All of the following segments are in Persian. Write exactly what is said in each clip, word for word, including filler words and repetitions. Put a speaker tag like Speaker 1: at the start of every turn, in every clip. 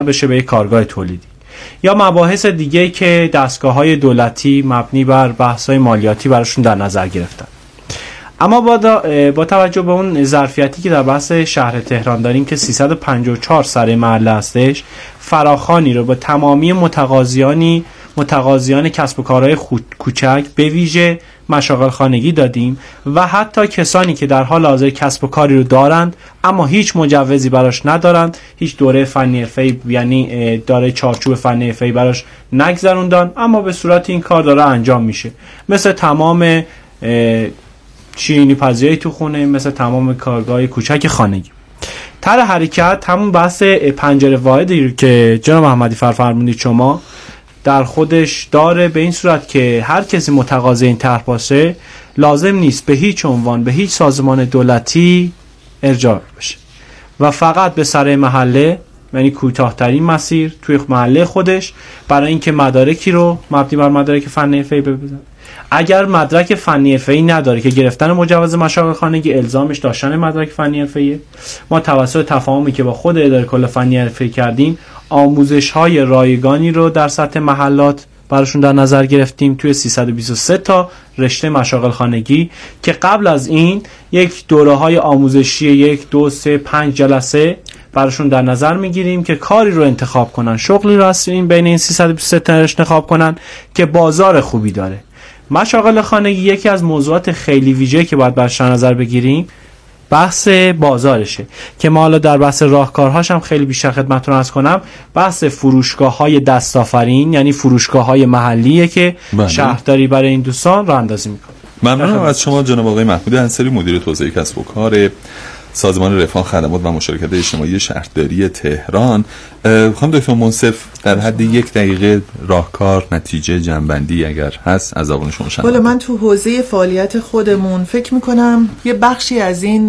Speaker 1: بشه به یک کارگاه تولیدی. یا مباحث دیگه که دستگاه‌های دولتی مبنی بر بحث‌های مالیاتی براشون در نظر گرفتن. اما با, با توجه به اون ظرفیتی که در بحث شهر تهران داریم که سیصد و پنجاه و چهار سره محله هستش، فراخوانی رو با تمامی متقاضیانی متقاضیان کسب و کارهای کوچک به ویژه مشاغل خانگی دادیم و حتی کسانی که در حال حاضر کسب و کاری رو دارند اما هیچ مجوزی براش ندارند، هیچ دوره فنی حرفه‌ای یعنی داره چارچوب فنی حرفه‌ای براش نگذروندن، اما به صورت این کار داره انجام میشه، مثل تمام شیرینی پزیایی تو خونه، مثل تمام کارگاه کوچک خانگی. طرح حرکت همون بحث پنجره واحدی که جناب محمدی فرمودید شما در خودش داره، به این صورت که هر کسی متقاضی این طرح باشه لازم نیست به هیچ عنوان به هیچ سازمان دولتی ارجاع بشه و فقط به سر محله، یعنی کوتاه‌ترین مسیر توی محله خودش، برای اینکه مدارکی رو مبنی بر مدارک فنی حرفه‌ای ببینه. اگر مدرک فنی حرفه‌ای نداره که گرفتن مجوز مشاغل خانگی الزامش داشتن مدرک فنی حرفه‌ای، ما توسط تفاهمی که با خود اداره کل فنی حرفه‌ای کردیم آموزش‌های رایگانی رو در سطح محلات براشون در نظر گرفتیم توی سیصد و بیست و سه تا رشته مشاغل خانگی که قبل از این یک دوره‌های آموزشی یک دو سه پنج جلسه براشون در نظر میگیریم که کاری رو انتخاب کنن، شغلی رو از این بین این سیصد و بیست و سه تا انتخاب کنن که بازار خوبی داره. مشاغل خانگی یکی از موضوعات خیلی ویژه‌ای که باید برش نظر بگیریم بحث بازارشه که ما حالا در بحث راهکارهاش هم خیلی بیشتر خدمتتون عرض کنم. بحث فروشگاه‌های دست‌آفرین یعنی فروشگاه‌های محلیه که بله. شهرداری برای این دوستان راه اندازی میکنه.
Speaker 2: ممنونم از شما جناب آقای محمود انصاری، مدیر توسعه کسب و کار سازمان رفاه خدمات و مشارکت اجتماعی شهرداری تهران. خانم دکتر منصف در حد یک دقیقه راهکار، نتیجه، جنبندی اگر هست از زبان شما شنویم.
Speaker 3: والا من تو حوزه فعالیت خودمون فکر میکنم یه بخشی از این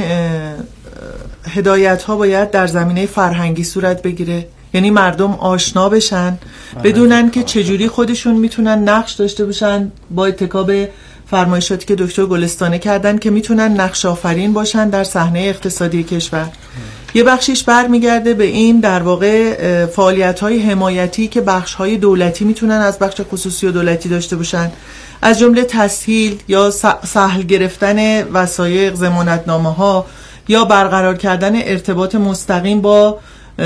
Speaker 3: هدایت ها باید در زمینه فرهنگی صورت بگیره، یعنی مردم آشنا بشن، بدونن که چجوری خودشون میتونن نقش داشته باشن با اتکا به فرمایشاتی که دکتر گلستانه کردن که میتونن نقش آفرین باشن در صحنه اقتصادی کشور. یه بخشیش برمیگرده به این در واقع فعالیت‌های حمایتی که بخش‌های دولتی میتونن از بخش خصوصی و دولتی داشته باشن، از جمله تسهیل یا سهل گرفتن وثایق، ضمانتنامه‌ها یا برقرار کردن ارتباط مستقیم با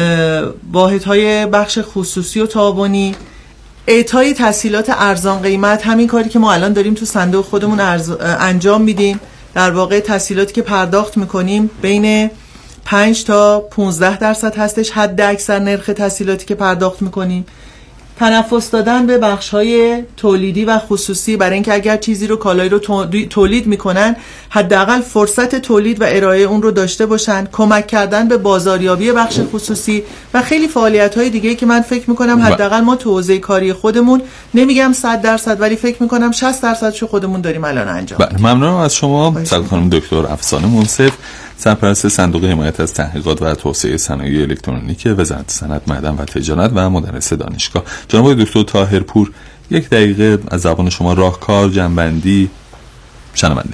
Speaker 3: واحدهای بخش خصوصی و تعاونی، اعطای تسهیلات ارزان قیمت، همین کاری که ما الان داریم تو صندوق خودمون انجام میدیم. در واقع تسهیلاتی که پرداخت میکنیم بین پنج تا پانزده درصد هستش، حد اکثر نرخ تسهیلاتی که پرداخت میکنیم. تنفس دادن به بخش‌های تولیدی و خصوصی برای اینکه اگر چیزی رو کالایی رو تولید میکنن حداقل فرصت تولید و ارائه اون رو داشته باشن. کمک کردن به بازاریابی بخش خصوصی و خیلی فعالیت‌های دیگه که من فکر میکنم حداقل ما تو حوزه کاری خودمون، نمیگم صد درصد ولی فکر میکنم شصت درصدشو خودمون داریم الان انجام میدیم.
Speaker 2: ممنونم از شما سعادت خانم دکتر افسانه منصف، سرپرست صندوق حمایت از تحقیقات و توسعه صنایع الکترونیک وزارت صنعت، معدن و تجارت و مدرس دانشگاه. جناب دکتر طاهرپور، یک دقیقه از زبان شما راهکار، جنبندی، شنوندی.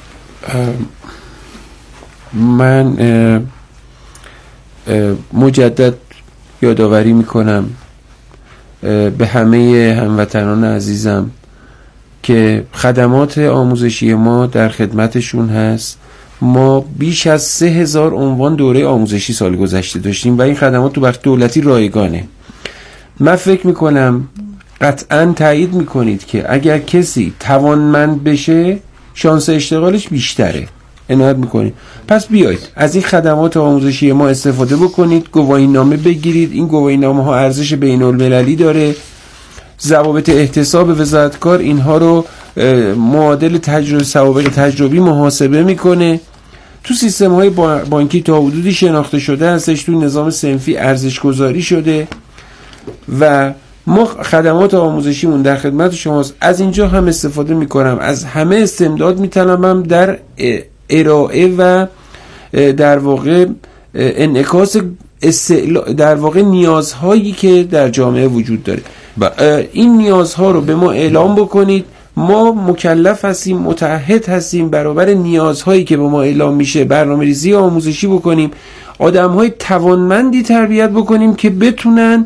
Speaker 4: من اه اه مجدد یادآوری میکنم به همه هموطنان عزیزم که خدمات آموزشی ما در خدمتشون هست. ما بیش از سه هزار عنوان دوره آموزشی سال گذشته داشتیم و این خدمات تو بخش دولتی رایگانه. من فکر میکنم قطعاً تایید میکنید که اگر کسی توانمند بشه شانس اشتغالش بیشتره. عنایت میکنید. پس بیایید از این خدمات آموزشی ما استفاده بکنید، گواهی نامه بگیرید. این گواهی نامه ها ارزش بین المللی داره. ضوابط احتساب وزارت کار اینها رو معادل تجربه سوابق تجربی محاسبه میکنه. تو سیستم های بانکی تا حدودی شناخته شده هستش، تو نظام صنفی ارزش گذاری شده و ما خدمات آموزشیمون در خدمت شماست. از اینجا هم استفاده میکنم، از همه استمداد میطلبم در ارائه و در واقع انعکاس در واقع نیازهایی که در جامعه وجود داره. این نیازها رو به ما اعلام بکنید، ما مکلف هستیم، متعهد هستیم برابر نیازهایی که به ما اعلام میشه برنامه‌ریزی آموزشی بکنیم، آدم‌های توانمندی تربیت بکنیم که بتونن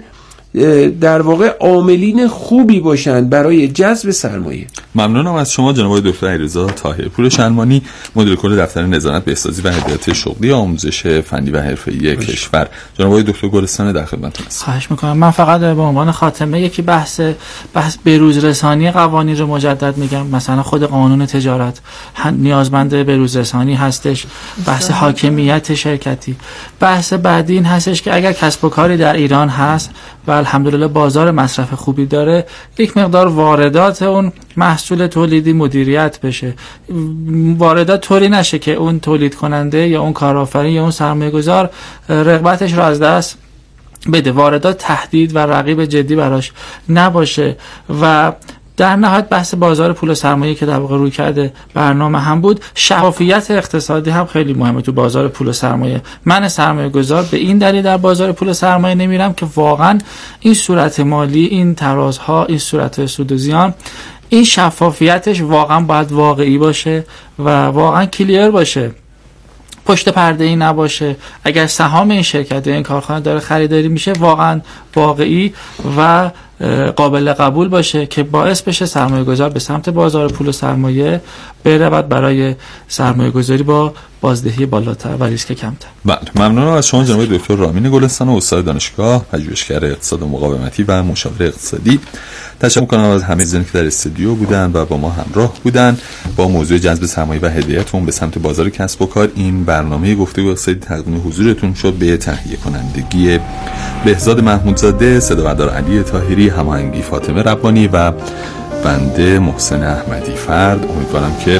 Speaker 4: در واقع عاملین خوبی باشند برای جذب سرمایه.
Speaker 2: ممنونم از شما جناب دکتر علیرضا طاهرپور شلمانی، مدیر کل دفتر نظارت بهسازی و هدایت شغلی آموزش فنی و حرفه‌ای کشور. جناب دکتر گلستان در خدمتتون هستم.
Speaker 5: خواهش می‌کنم. من فقط به عنوان خاتمه یکی بحث بحث بروز رسانی قوانین رو مجدد میگم. مثلا خود قانون تجارت نیازمند بروز رسانی هستش، بحث حاکمیت شرکتی. بحث بعدی این هستش که اگر کسب و کاری در ایران هست و الحمدلله بازار مصرف خوبی داره، یک مقدار واردات اون محصول تولیدی مدیریت بشه. واردات طوری نشه که اون تولید کننده یا اون کارآفرین یا اون سرمایه گذار رغبتش رو از دست بده. واردات تهدید و رقیب جدی براش نباشه. و در نهایت بحث بازار پول و سرمایه که در واقع روی کرده برنامه هم بود، شفافیت اقتصادی هم خیلی مهمه تو بازار پول و سرمایه. من سرمایه گذار به این دلیل در بازار پول و سرمایه نمیرم که واقعا این صورت مالی، این ترازها، این صورت سود و زیان، این شفافیتش واقعا باید واقعی باشه و واقعا کلیر باشه، پشت پرده ای نباشه. اگر سهام این شرکت یا این کارخانه داره خریداری میشه، واقعا واقعی و قابل قبول باشه که باعث بشه سرمایه گذار به سمت بازار پول و سرمایه برود برای سرمایه گذاری با بازدهی بالاتر و ریسک کمتر.
Speaker 2: بله، ممنونم از شما جناب دکتر رامین گلستان، استاد دانشگاه، پژوهشگر اقتصاد مقاومتی و مشاور اقتصادی. تشکر می‌کنم از همه زنی که در استودیو بودن و با ما همراه بودن با موضوع جذب سرمایه و هدایتون به سمت بازار کسب و کار. این برنامه گفتگو اقتصادی تقدیم حضورتون شد به تهیه کنندگی بهزاد محمودزاده، صدابردار علی طاهری، هماهنگی فاطمه ربانی و بنده محسن احمدی فرد. امیدوارم که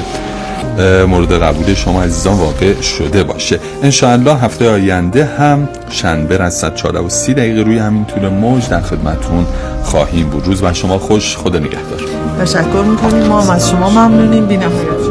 Speaker 2: مورد قبول شما عزیزان واقع شده باشه. انشاءالله هفته آینده هم شنبه از ساعت چهار و سی دقیقه روی همین طول موج در خدمتتون خواهیم بود. روز بر شما خوش. خدا نگهدار.
Speaker 3: تشکر میکنیم. ما هم از شما ممنونیم. بی‌نهایت.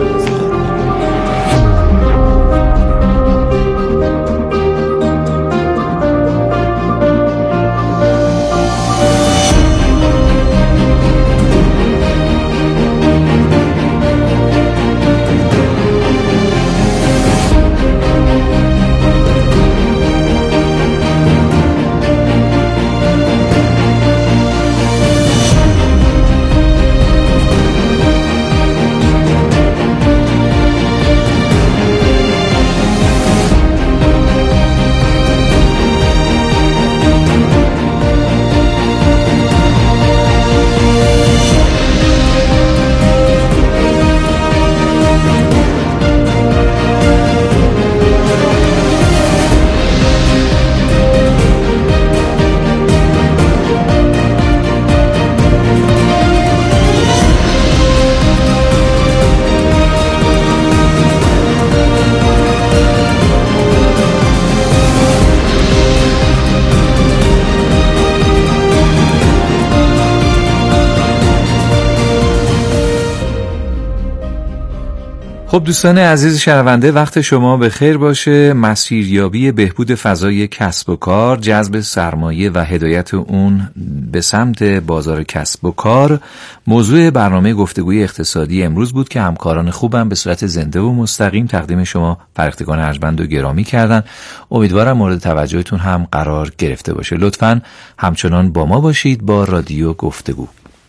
Speaker 6: خب دوستان عزیز شنونده، وقت شما به خیر باشه. مسیریابی بهبود فضای کسب و کار، جذب سرمایه و هدایت اون به سمت بازار کسب و کار موضوع برنامه گفتگوی اقتصادی امروز بود که همکاران خوبم به صورت زنده و مستقیم تقدیم شما فرختگان ارجمند و گرامی کردن. امیدوارم مورد توجهتون هم قرار گرفته باشه. لطفاً همچنان با ما باشید با رادیو گفتگو.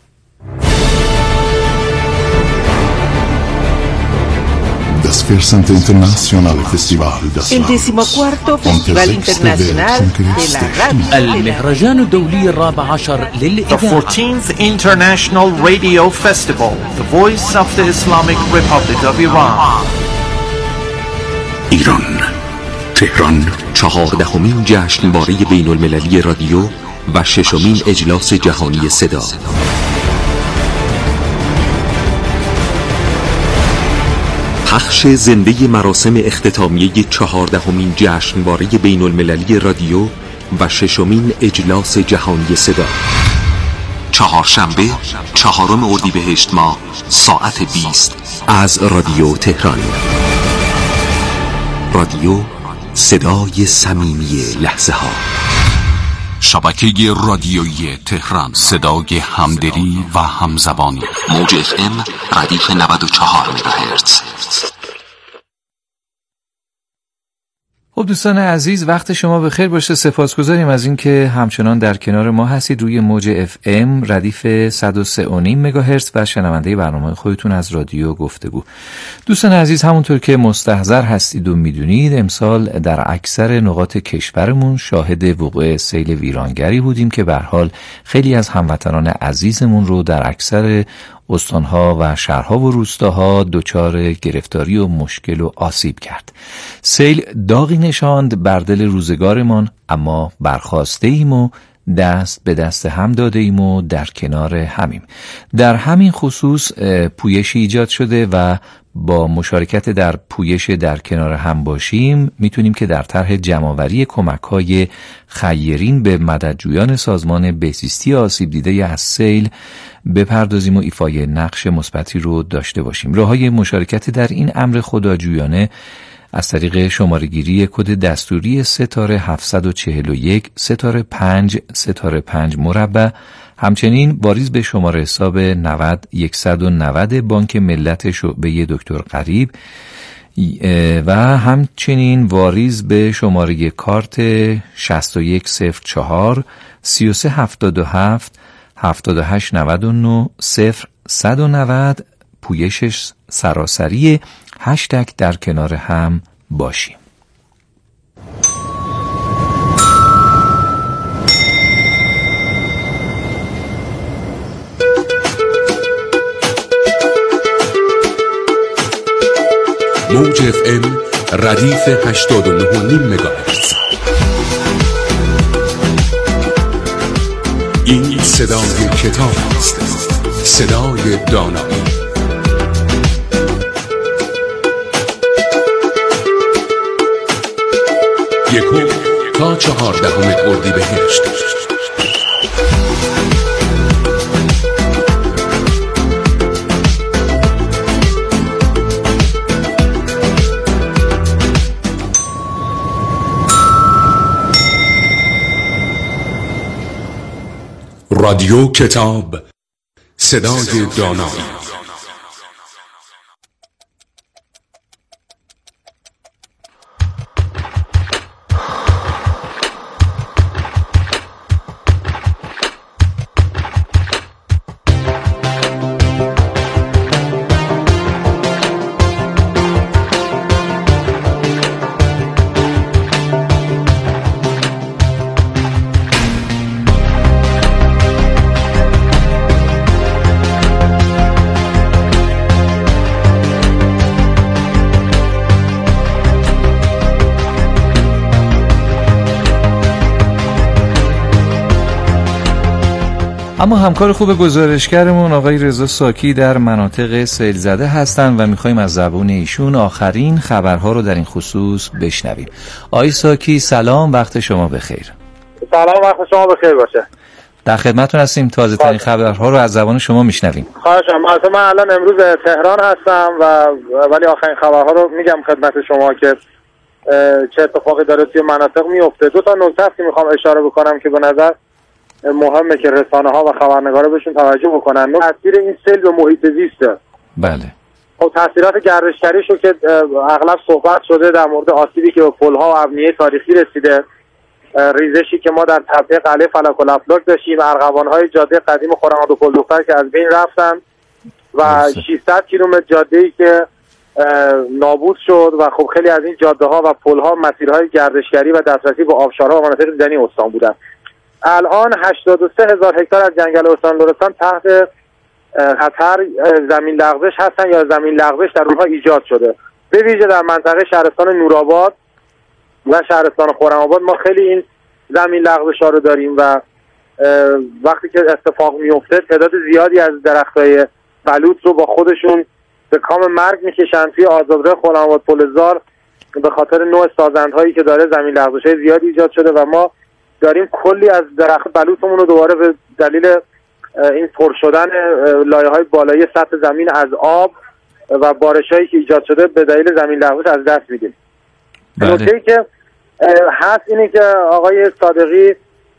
Speaker 7: Despersante Internacional Festival
Speaker 8: El decimocuarto Festival Internacional de la Radio.
Speaker 9: المهرجان الدولي الرابع عشر للإذاعة.
Speaker 10: The fourteenth International Radio Festival, the voice of the Islamic Republic of Iran.
Speaker 11: ایران، تهران، چهاردهمین جشنواره بین المللی رادیو و ششمین اجلاس جهانی صدا. پخش زنده مراسم اختتامیه چهاردهمین جشنواره بین المللی رادیو و ششمین اجلاس جهانی صدا. چهارشنبه چهارم اردیبهشت ماه ساعت بیست از رادیو تهران. رادیو صدای صمیمی لحظه ها. شبکه رادیویی تهران، صدای همدلی و همزبانی. موج اف ام ردیف نود و چهار مگاهرتز.
Speaker 6: خب دوستان عزیز، وقت شما بخیر باشه. سپاسگزاریم از اینکه همچنان در کنار ما هستید روی موج اف ام ردیف صد و سه و نیم مگاهرتز و شنونده برنامه خودتون از رادیو گفتگو. دوستان عزیز، همونطور که مستحضر هستید و میدونید، امسال در اکثر نقاط کشورمون شاهد وقوع سیل ویرانگری بودیم که به هر حال خیلی از هموطنان عزیزمون رو در اکثر استانها و شهرها و روستاها دچار گرفتاری و مشکل و آسیب کرد. سیل داغی نشاند بر دل روزگارمان، اما برخاسته ایم و دست به دست هم داده ایم و در کنار همیم. در همین خصوص پویشی ایجاد شده و با مشارکت در پویش در کنار هم باشیم میتونیم که در طرح جمع‌آوری کمک‌های خیرین به مددجویان سازمان بهزیستی آسیب دیده از سیل بپردازیم و ایفای نقش مثبتی رو داشته باشیم. راه‌های مشارکت در این امر خداجویانه از طریق شماره‌گیری کد دستوری ستاره هفتصد و چهل و یک ستاره پنج ستاره پنج مربع، همچنین واریز به شماره حساب نود صد و نود بانک ملت شعبه دکتر غریب و همچنین واریز به شماره کارت شصت و یک صفر چهار سی و سه هفتاد و هفت هفتاد و هشت نود و نه صفر صد و نود. پویشش سراسری. هشتگ در کنار هم باشیم.
Speaker 11: موج اف ام ردیف هشتاد و نه و نیم مگاهرتز. این صدای کتاب است، صدای دانایی. یکم تا چهاردهم اردیبهشت. رادیو کتاب، صدای دانایی.
Speaker 6: اما همکار خوب گزارشگرمون آقای رضا ساکی در مناطق سیل زده هستن و میخوایم از زبون ایشون آخرین خبرها رو در این خصوص بشنویم. آقای ساکی سلام، وقت شما بخیر.
Speaker 12: سلام، وقت شما بخیر باشه.
Speaker 6: در خدمتتون هستیم، تازه ترین خبرها رو از زبان شما میشنویم.
Speaker 12: خواهشم. من الان امروز تهران هستم و ولی آخرین خبرها رو میگم خدمت شما که چه اتفاقی داره توی مناطق میفته. دو تا نکته هست که میخوام اشاره بکنم که به نظر مهمه که رسانه ها و خبرنگارا بهشون توجه بکنن. تاثیر این سیل به محیط زیسته.
Speaker 6: بله.
Speaker 12: خب تاثیرات گردشگریشو که اغلب صحبت شده در مورد آسیبی که به پل‌ها و ابنیه تاریخی رسیده، ریزشی که ما در تپه قلعه فلک الافلاک داشتیم، ارغوان‌های جاده قدیم خرم‌آباد و پل‌دختر که از بین رفتن و ششصد کیلومتر جاده‌ای که نابود شد و خب خیلی از این جاده‌ها و پل‌ها مسیرهای گردشگری و دسترسی به آبشارها و مناطق دیدنی استان بودن. الان هشتاد و سه هزار هکتار از جنگل استان لرستان تحت خطر زمین لغزش هستن یا زمین لغزش در اونها ایجاد شده. به ویژه در منطقه شهرستان نورآباد و شهرستان خرم‌آباد ما خیلی این زمین لغزش ها رو داریم و وقتی که اتفاق میفته تعداد زیادی از درختای بلوط رو با خودشون به کام مرگ میکشن. توی آزادراه خرم‌آباد پلزار به خاطر نوع سازندهایی که داره زمین لغزش زیادی ایجاد شده و ما داریم کلی از درخت بلوطمون رو دوباره به دلیل این پر شدن لایه‌های بالایی سطح زمین از آب و بارشایی که ایجاد شده به دلیل زمین لغزش از دست میدیم. نکته‌ای که هست اینه که آقای صادقی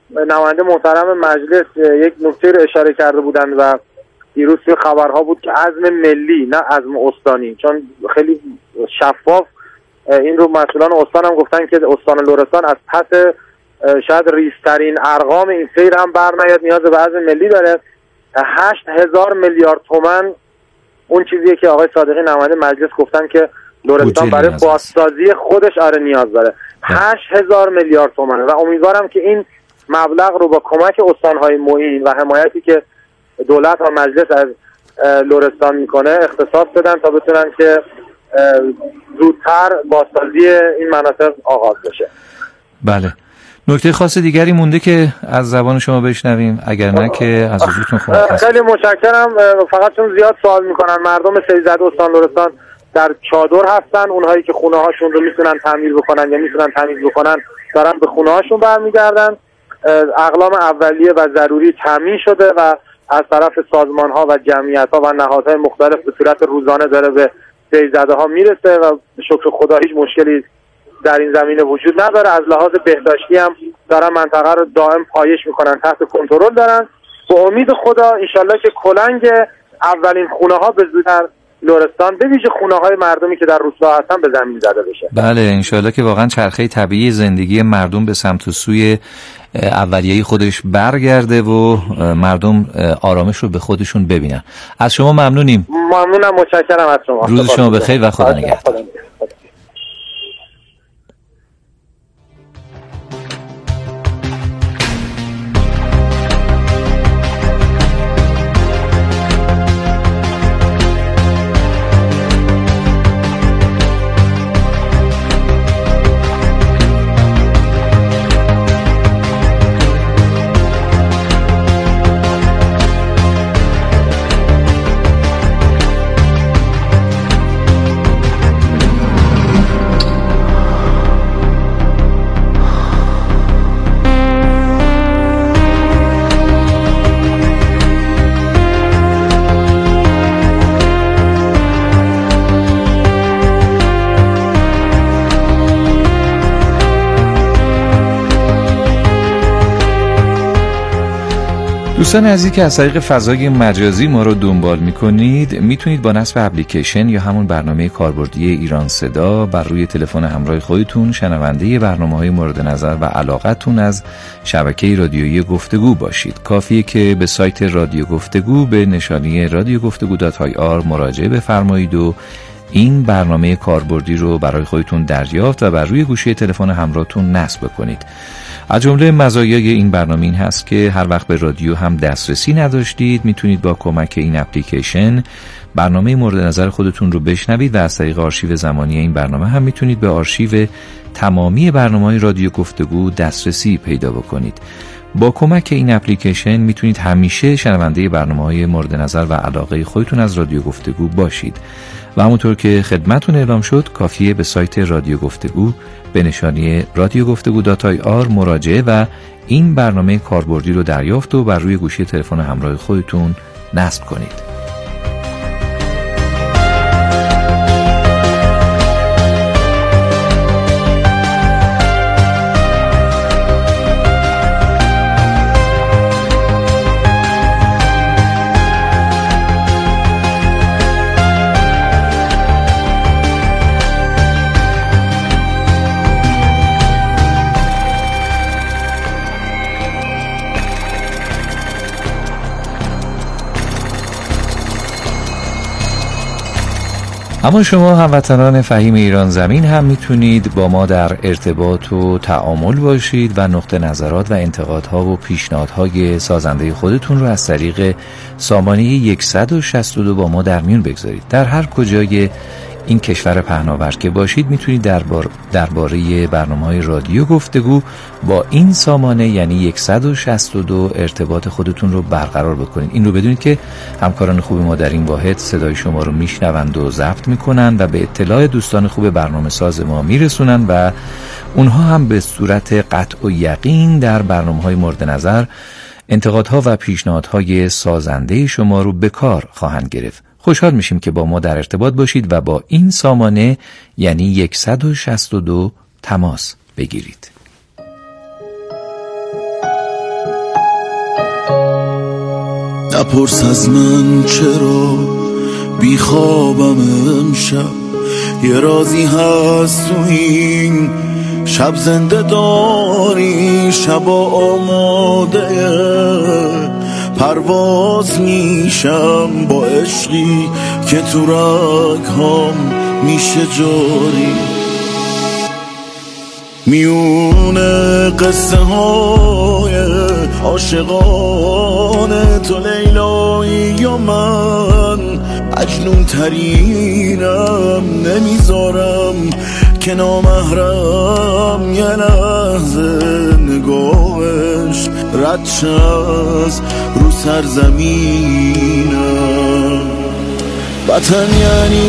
Speaker 12: نماینده محترم مجلس یک نکته رو اشاره کرده بودند و دیروز توی خبرها بود که عزم ملی نه عزم استانی، چون خیلی شفاف این رو مسئولان استان هم گفتن که استان لرستان از پس شاید ریزترین ارقام این سیر هم برنیاد، نیاز به عزم ملی داره. هشت هزار میلیارد تومان اون چیزیه که آقای صادقی نماینده مجلس گفتن که لرستان برای بازسازی خودش آره نیاز داره. هشت هزار میلیارد تومانه و امیدوارم که این مبلغ رو با کمک استانهای معین و حمایتی که دولت و مجلس از لرستان میکنه اختصاص بدن تا بتونن که زودتر بازسازی این مناطق آغاز بشه.
Speaker 6: بله. نکته خاص دیگری مونده که از زبان شما بشنویم؟ اگر نه که از حضورتون خواهد.
Speaker 12: خیلی متشکرم. فقط چون زیاد سوال میکنن، مردم سیل‌زده استان لرستان در چادر هستن، اونهایی که خونه هاشون رو میتونن تعمیر بکنن یا میتونن تمیز بکنن دارن به خونه هاشون برمیگردن. اقلام اولیه و ضروری تامین شده و از طرف سازمان ها و جمعیت ها و نهادهای مختلف به صورت روزانه داره به سیل‌زده ها میرسه و شکر خدا هیچ مشکلی در این زمینه وجود نداره. از لحاظ بهداشتی هم دارن منطقه رو دائم پایش میکنن، تحت کنترل دارن. به امید خدا انشالله که کلنگ اولین خونه ها به زودتر لرستان به ویژه خونه های مردمی که در روستا هستن به زمین زده بشه.
Speaker 6: بله انشالله که واقعا چرخه طبیعی زندگی مردم به سمت و سوی اولیه‌ای خودش برگرده و مردم آرامش رو به خودشون ببینن. از شما ممنونیم.
Speaker 12: ممنونم، متشکرم از شما.
Speaker 6: روز شما بخیر و خدا نگهدار. دوستان عزیزی که از طریق فضای مجازی ما رو دنبال میکنید، میتونید با نصب اپلیکیشن یا همون برنامه کاربردی ایران صدا بر روی تلفن همراه خودتون شنونده برنامه‌های مورد نظر و علاقتون از شبکه رادیویی گفتگو باشید. کافیه که به سایت رادیو گفتگو به نشانی رادیو گفتگو دات آی آر مراجعه بفرمایید و این برنامه کاربردی رو برای خودتون دریافت و بر روی گوشی تلفن همراهتون نصب کنید. از جمله مزایای این برنامه این هست که هر وقت به رادیو هم دسترسی نداشتید میتونید با کمک این اپلیکیشن برنامه مورد نظر خودتون رو بشنوید و از طریق آرشیو زمانی این برنامه هم میتونید به آرشیو تمامی برنامه‌های رادیو گفتگو دسترسی پیدا بکنید. با کمک این اپلیکیشن میتونید همیشه شنونده برنامه‌های مورد نظر و علاقه خودتون از رادیو گفتگو باشید. و همونطور که خدمتتون اعلام شد کافیه به سایت رادیو گفتگو به نشانی رادیو گفتگو دات آی آر مراجعه و این برنامه کاربردی رو دریافت و بر روی گوشی تلفن همراه خودتون نصب کنید. اما شما هموطنان فهیم ایران زمین هم میتونید با ما در ارتباط و تعامل باشید و نقطه نظرات و انتقادها و پیشنهادهای سازنده خودتون رو از طریق سامانه صد و شصت و دو با ما در میون بگذارید. در هر کجای این کشور پهناور که باشید میتونید دربار درباره برنامه‌های رادیو گفتگو با این سامانه یعنی صد و شصت و دو ارتباط خودتون رو برقرار بکنید. این رو بدونید که همکاران خوب ما در این واحد صدای شما رو میشنوند و ضبط میکنن و به اطلاع دوستان خوب برنامه ساز ما میرسونن و اونها هم به صورت قطع و یقین در برنامه‌های مورد نظر انتقادها و پیشنهادهای سازنده شما رو به کار خواهند گرفت. خوشحال میشیم که با ما در ارتباط باشید و با این سامانه یعنی صد و شصت و دو تماس بگیرید.
Speaker 13: نپرس از من چرا بی خوابم امشب، یه رازی هست تو این شب زنده داری. شبا آماده پرواز میشم با عشقی که تو رگ‌هام میشه جاری. میونه قصه های عاشقان تو لیلایی و من مجنون ترینم، نمیذارم که نامحرم یه لحظه نگاهش رد شه از رو سرزمینم. وطن یعنی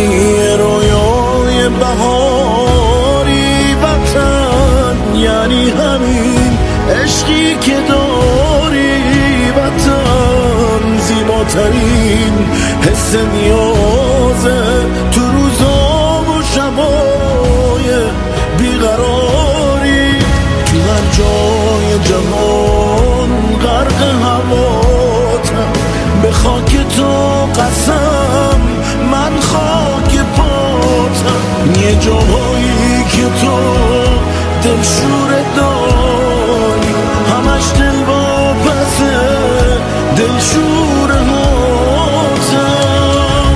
Speaker 13: رویای بهاری، وطن یعنی همین عشقی که داری، وطن زیباترین حس نیازه تو روزا و شبای بیقراری. تو هر جای جهان غرق هواتم، به خاک تو قسم من خاک پاتم. یه جاهایی که تو دلشور داری، همش دل واپسه دلشور هاتم.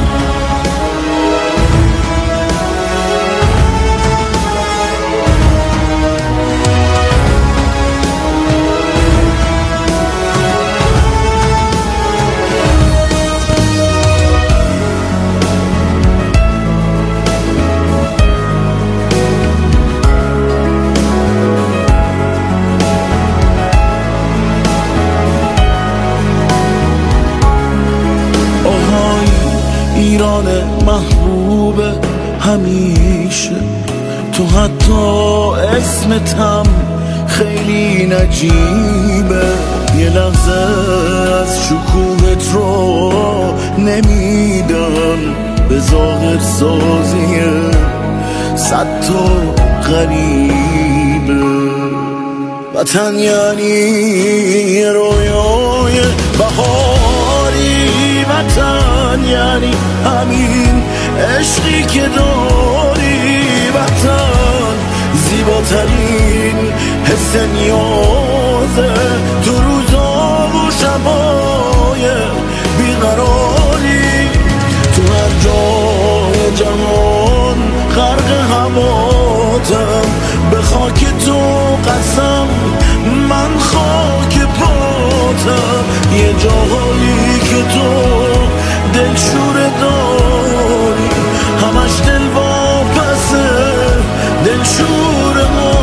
Speaker 13: ایران محبوب همیشه، تو حتی اسمتم خیلی نجیبه. یه لحظه از شکوهت رو نمیدم، به ظاهر سازیه صد تا غریبه. وطن یعنی رویای بهاری، وطن یعنی همین عشقی که داری، وطن زیباترین حس نیازه تو روزا و شبای بیقراری. تو هر جای جهان غرق هواتم، به خاک تو قسم من خاک پاتم. یه جاهایی که تو دلشور داری، همش دل واپسه دلشور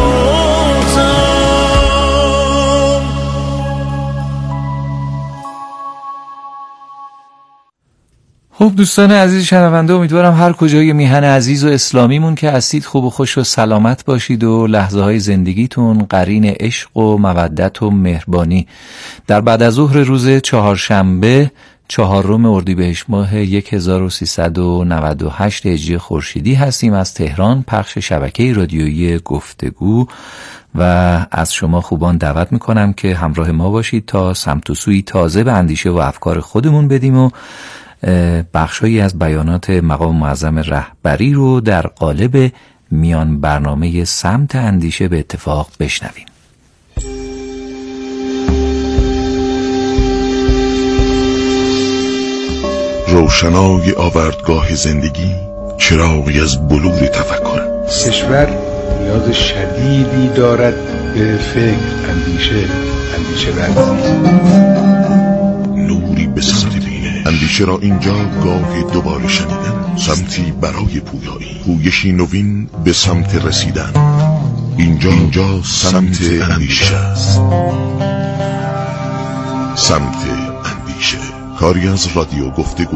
Speaker 13: ماتم.
Speaker 6: خب دوستان عزیز شنونده، امیدوارم هر کجای میهن عزیز و اسلامیمون که هستید خوب و خوش و سلامت باشید و لحظه های زندگیتون قرین عشق و مودت و مهربانی. در بعد از ظهر روز چهارشنبه چهارم اردیبهشت ماه هزار و سیصد و نود و هشت هجری خورشیدی هستیم از تهران، پخش شبکه رادیویی گفتگو، و از شما خوبان دعوت میکنم که همراه ما باشید تا سمت و سوی تازه به اندیشه و افکار خودمون بدیم و بخشایی از بیانات مقام معظم رهبری رو در قالب میان برنامه سمت اندیشه به اتفاق بشنویم.
Speaker 7: روشنای آوردگاه زندگی، چراغی از بلور تفکر.
Speaker 14: کشور نیاز شدیدی دارد به فکر، اندیشه، اندیشه ورزی،
Speaker 7: نوری به سمت بینه. اندیشه را اینجا گاه دوباره شنیدن، سمتی برای پویایی، پویشی نوین به سمت رسیدن. اینجا اینجا سمت اندیشه است. سمت اندیشه، کاری از رادیو گفتگو.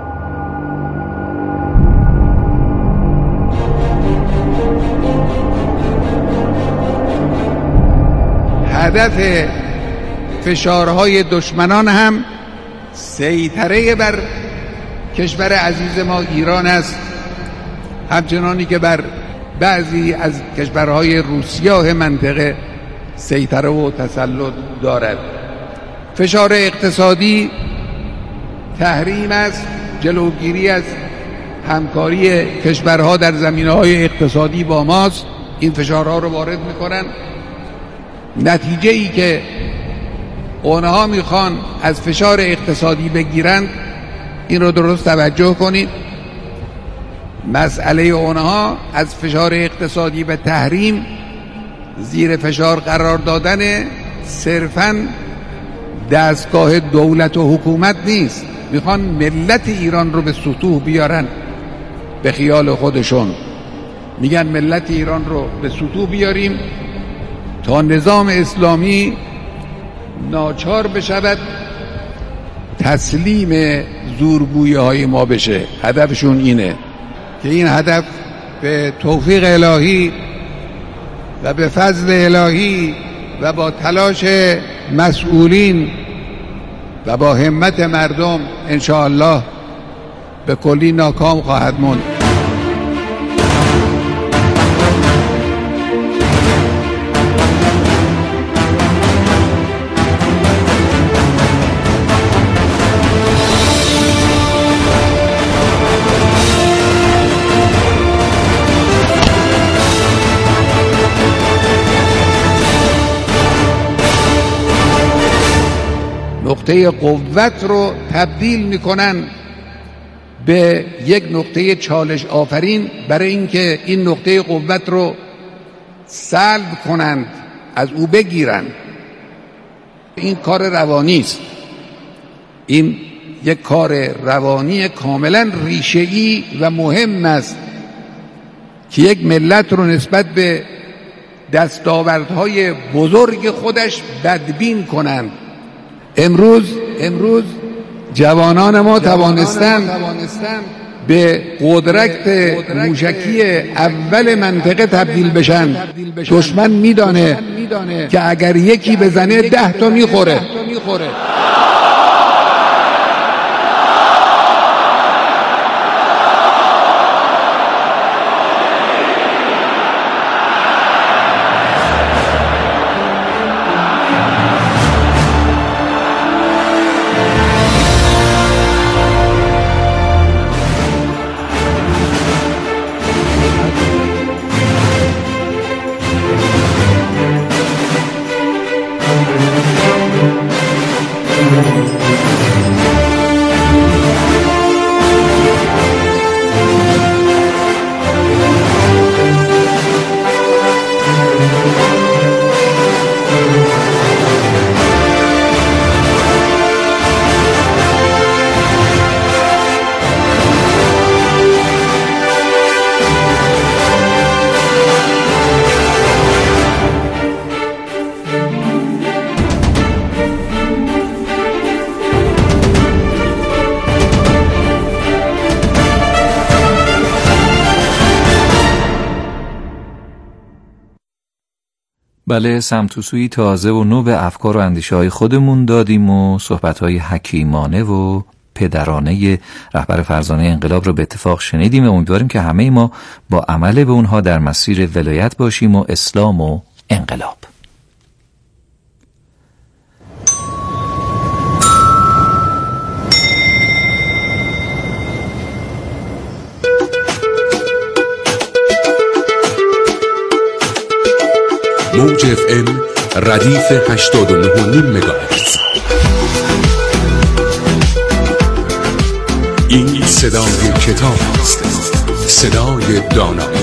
Speaker 14: هدف فشارهای دشمنان هم سیطره بر کشور عزیز ما ایران است، همچنانی که بر بعضی از کشورهای روسیاه منطقه سیطره و تسلط دارد. فشار اقتصادی تحریم است، جلوگیری از همکاری کشورها در زمینه‌های اقتصادی با ماست. این فشارها رو وارد میکنن. نتیجه ای که اونها میخوان از فشار اقتصادی بگیرند، این رو درست توجه کنید، مسئله اونها از فشار اقتصادی به تحریم زیر فشار قرار دادن صرفاً دستگاه دولت و حکومت نیست. میخوان ملت ایران رو به سطوح بیارن. به خیال خودشون میگن ملت ایران رو به سطوح بیاریم تا نظام اسلامی ناچار بشود تسلیم زورگویی های ما بشه. هدفشون اینه که این هدف به توفیق الهی و به فضل الهی و با تلاش مسئولین و با همت مردم انشاءالله به کلی ناکام خواهد موند. نقطه قوت رو تبدیل میکنن به یک نقطه چالش آفرین برای اینکه این نقطه قوت رو سلب کنند، از او بگیرند. این کار روانی است. این یک کار روانی کاملا ریشه‌ای و مهم است که یک ملت رو نسبت به دستاوردهای بزرگ خودش بدبین کنند. امروز امروز جوانان ما توانستند به قدرت موشکی اول منطقه تبدیل بشن. دشمن میدانه که اگر یکی بزنه ده تا میخوره.
Speaker 6: بله، سمت و سوی تازه و نو به افکار و اندیشه های خودمون دادیم و صحبت های حکیمانه و پدرانه رهبر فرزانه انقلاب رو به اتفاق شنیدیم و امیدواریم که همه ما با عمل به اونها در مسیر ولایت باشیم و اسلام و انقلاب.
Speaker 11: موج اف ام ردیف هشتاد و نه و نیم مگاهرتز. این صدای کتاب است، صدای دانایی.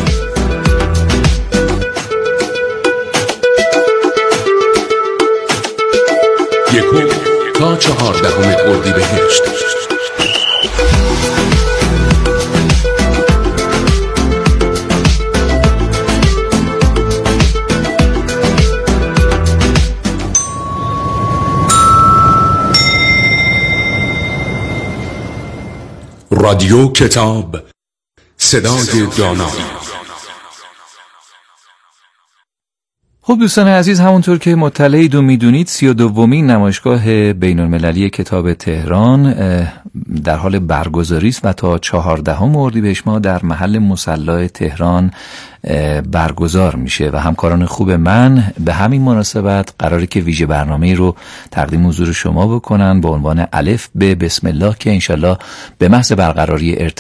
Speaker 11: یکم تا چهاردهم اردیبهشت. رادیو کتاب، صدای دانایی.
Speaker 6: خب دوستان عزیز، همونطور که مطلعید و میدونید سی و دومین نمایشگاه بین المللی کتاب تهران در حال برگزاری است و تا چهاردهم اردیبهشت ماه در محل مصلی تهران برگزار میشه و همکاران خوب من به همین مناسبت قراره که ویژه برنامه رو تقدیم حضور شما بکنن با عنوان الف به بسم الله که انشالله به محض برقراری ارتباط